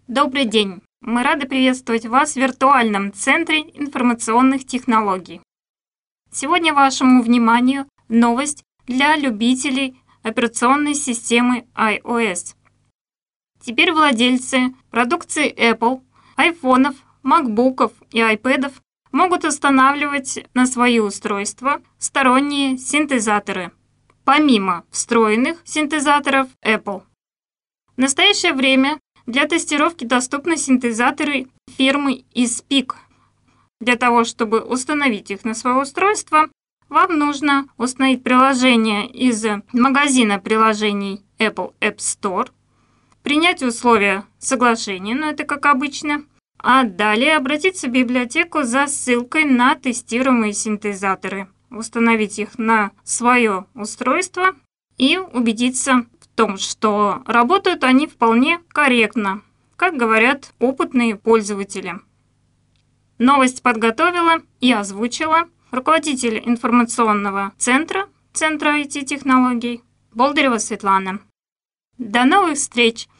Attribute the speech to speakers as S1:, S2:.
S1: Добрый день! Мы рады приветствовать вас в виртуальном центре информационных технологий. Сегодня вашему вниманию новость для любителей операционной системы iOS. Теперь владельцы продукции Apple, айфонов, макбуков и iPad'ов могут устанавливать на свои устройства сторонние синтезаторы, помимо встроенных синтезаторов Apple. В настоящее время для тестировки доступны синтезаторы фирмы eSpeak. Для того, чтобы установить их на свое устройство, вам нужно установить приложение из магазина приложений Apple App Store, принять условия соглашения, но это как обычно, а далее обратиться в библиотеку за ссылкой на тестируемые синтезаторы, установить их на свое устройство и убедиться в том, что работают они вполне корректно, как говорят опытные пользователи. Новость подготовила и озвучила руководитель информационного центра IT-технологий Болдырева Светлана. До новых встреч!